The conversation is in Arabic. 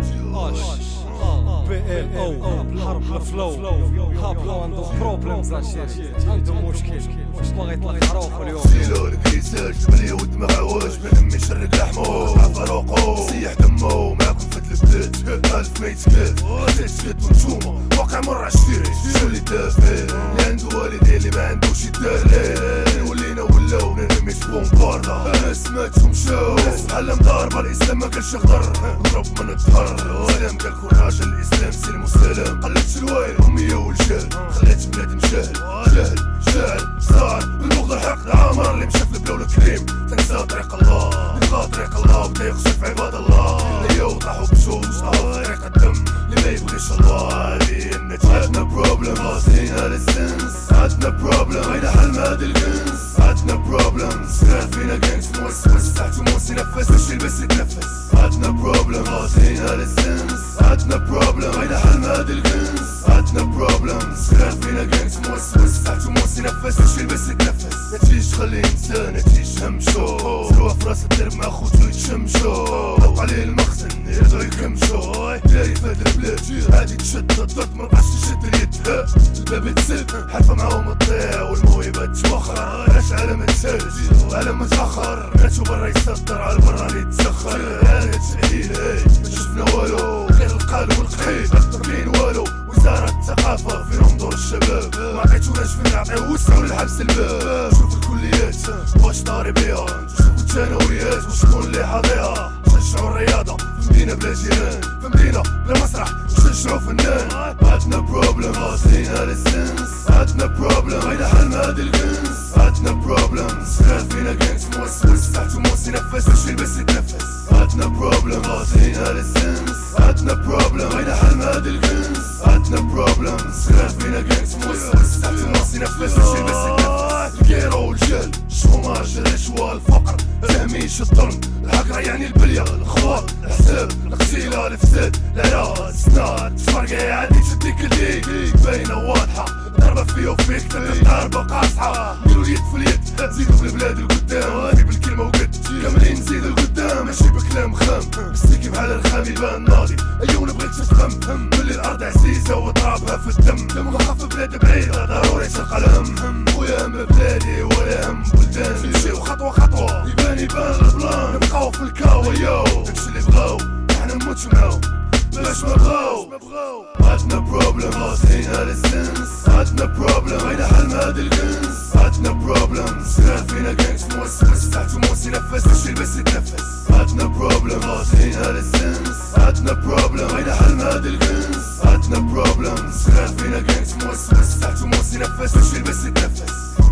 PLO حرب الفلو هابلو عنده بروبليمز عنده مشكل باغي يطلع حروف اليوم سيلو الكيساج جبلي ودمع عواج ما نمي شرق لحمو مع فاروقو سيح دمو معاكم فهاد البلاد الف ما يتكاد حتى تشد ونتوما واقع مرة عشتيري شو اللي دافع اللي عنده والدين اللي ما عندوش يدار ليه ولينا ولاو نرمي بومباردا ناس ماتو مشاو ناس بحال مضاربة الاسلام ما كانش يخضر نضرب من الظهر السلام قال كل راجل الاسلام سلم وسلام قلت الوالد امية والجهل خلات بنادم جاهل جاهل صار بالبغض الحقد عامر اللي مشى في البلا والكريم تنسى طريق الله نبقى طريق الله بدا يخشى في عباد الله ليا طاحوا بجوج طاحوا في طريق الدم اللي ما يبغيش الله هذه النتيجة عندنا بروبلم غاصين على السنس عندنا بروبلم غير حل مع هاد الكنس عندنا بروبلم صغار فينا كانت موسوس تحت موس ينفس باش يلبس يتنفس عندنا بروبلم غاصين على السنس عندنا بروبلم غير حل مع هاد الكنس عندنا بروبلم صغار فينا كانت موسوس تحت موس ينفس باش يلبس يتنفس متجيش تخلي انسان متجيش همشو زروها في راس الدرب مع خوتو يتشمشو ضوق عليه المخزن يرضو يكمشو داير فهاد البلاد عادي تشد الضغط مربقاش تشد اليد الباب يتسد حرفة معاهم تضيع والموهبة تتوخر علاش عالم تسالج وعالم متأخر ماتو برا يصدر على البراني يتسخر انا تحليل ما شفنا والو غير القلب والقحيل اكتر من والو وزارة الثقافة فيهم دور الشباب ما عطيتوناش فين نعطيو وسعوا للحبس الباب شوف الكليات واش طاري بيها شوفوا الثانويات وشكون اللي حاضيها نشجعوا الرياضة في مدينة بلا جيران في مدينة بلا مسرح نشجعوا فنان عندنا بروبلم غاصين على السنس عندنا بروبلم غير حل مع هاد الكنس عندنا بروبلم صغار فينا كانت موسوس تحت موس ينفس باش يلبس يتنفس عندنا بروبلم غاصين على السنس عندنا بروبلم غير حل مع هاد الكنس عندنا بروبلم صغار فينا كانت موسوس تحت موس ينفس باش يلبس يتنفس الكيرو والجهل الشوماج الرشوة الفقر تهميش الظلم الحقرة يعني البلية الخوار الحساب القتيلة الفساد العراس سناد شفرقة عادي تشديك اليد باينة واضحة ضربة فيا وفيك تلقى ضربة قاصحة نديرو اليد في اليد زيدو في البلاد القدام في بالكلمة وقد كاملين نزيدو القدام ماشي بكلام خام مستيكي بحال الرخام يبان ناضي ايوا نبغيك تفهم بلي الارض عزيزة وترابها في الدم لما نخاف في بلاد بعيدة ضروري تلقى الهم خويا هم بلادي ولا هم بلدان نمشيو خطوة خطوة يبان البلان نبقاو في الكاو ياو داكشي اللي بغاو احنا نموتو معاو باش ما بغاو عندنا بروبلم غاصين على السنس عندنا بروبلم غير حل مع هاد الكنس عندنا بروبلم صغار فينا كانت موسوس تحت موس ينفس باش يلبس يتنفس عندنا بروبلم غاصين على السنس عندنا بروبلم غير حل مع هاد الكنس عندنا بروبلم صغار فينا كانت موسوس تحت موس ينفس باش يلبس يتنفس